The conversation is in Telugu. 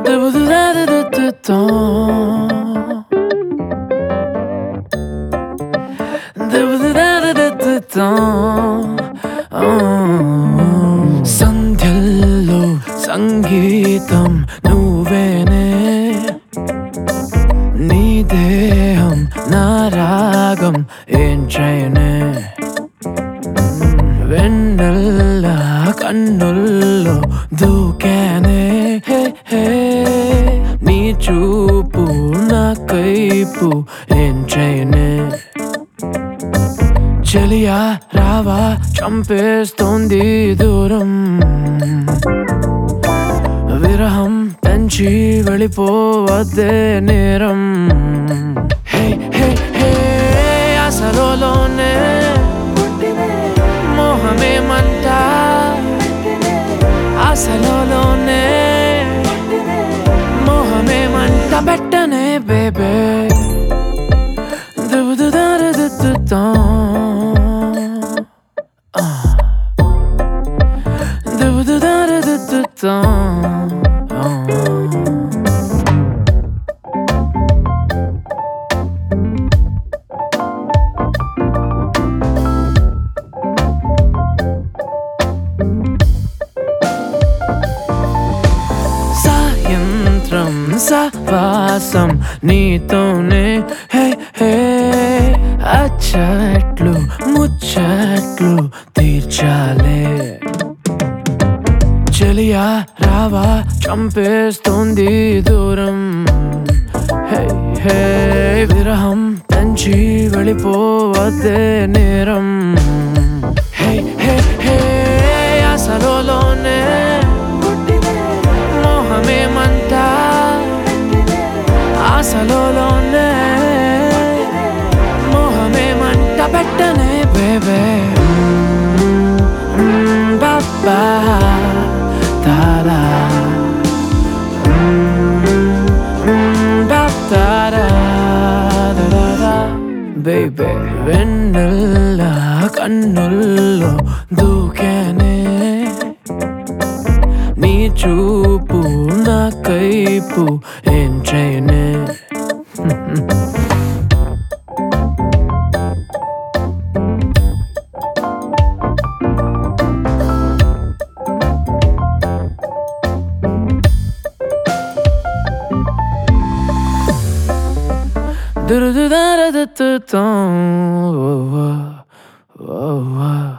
సంధ్యల్లో సంగీతం నువ్వేనే, నీ దేహం నా రాగం ఏం చేయనే. వెన్నెల్లా కన్నుల్లో దూకానే, నీ చూపు నా కైపు ఏం చేయనే. చెలియా రావా చంపేస్తోంది దూరం, విరహం పెంచి వెళ్ళిపోవద్దే నేరం. హే హే హే అసలులోనే మోహమేమంట, అసలులోనే మోహమేమంట. పెట్టనే బేబే సాయంత్రం సవాసం నీతోనే, హే హే అచ్చట్లు ముచ్చట్లు తీర్చాలే. చెలియా రావా చంపేస్తోంది దూరం, హే హే విరహం పెంచి వెళ్ళిపోవద్దే నేరం. హే హే హే అసలులోనే మోహమేమంట, అసలులోనే మోహమేమంట. పెట్టనే బేబే బాబా తారా బేబే. వెన్నెల్లా కన్నుల్లో దూకానే, నీ చూపు నా కైపు ఏం చేయనే. Do do da da da da da.